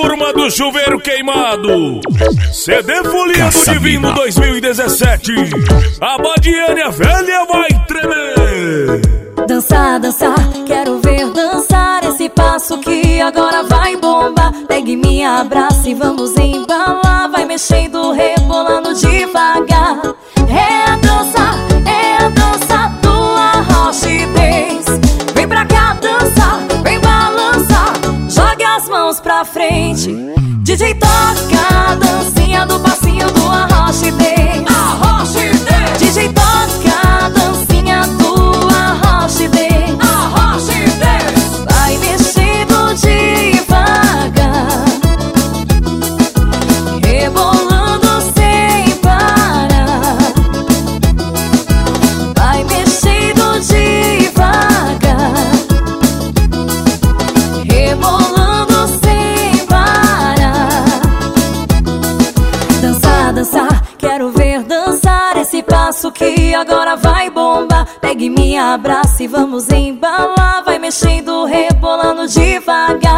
turma do Chuveiro Queimado. CD Foliado Divino 2017. A Badiane, a velha, vai tremer. Dançar, dançar, quero ver dançar esse passo que agora vai bombar. Pegue minha abraça e vamos embalar. Vai mexendo, rebolando devagar. É a dança tua rochidez. Vem pra cá dançar, vem balançar. Jogue as mãos pra frente. DJ toca a dancinha do passinho do arrochidez. Arrochidez. DJ toca a dancinha do arrochidez. Arrochidez. Vai mexendo devagar, rebolando sem parar. Vai mexendo devagar, rebolando sem parar. Dançar, dançar, quero ver dançar esse passo que agora vai bombar. Pegue minha abraça e vamos embalar. Vai mexendo, rebolando devagar.